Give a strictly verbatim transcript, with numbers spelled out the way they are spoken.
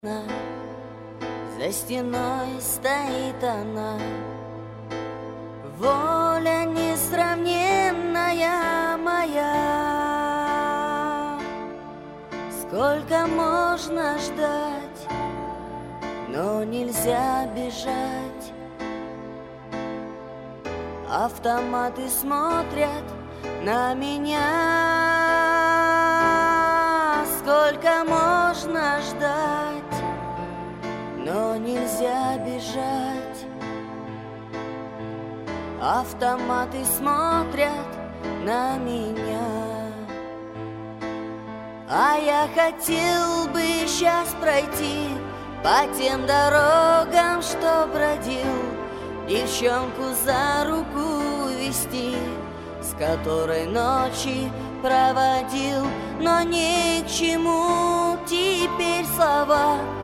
За стеной стоит она, воля несравненная моя. Сколько можно ждать, но нельзя бежать. Автоматы смотрят на меня. Сколько можно ждать, но нельзя бежать. Автоматы смотрят на меня. А я хотел бы сейчас пройти по тем дорогам, что бродил, девчонку за руку вести, с которой ночи проводил. Но ни к чему теперь слова.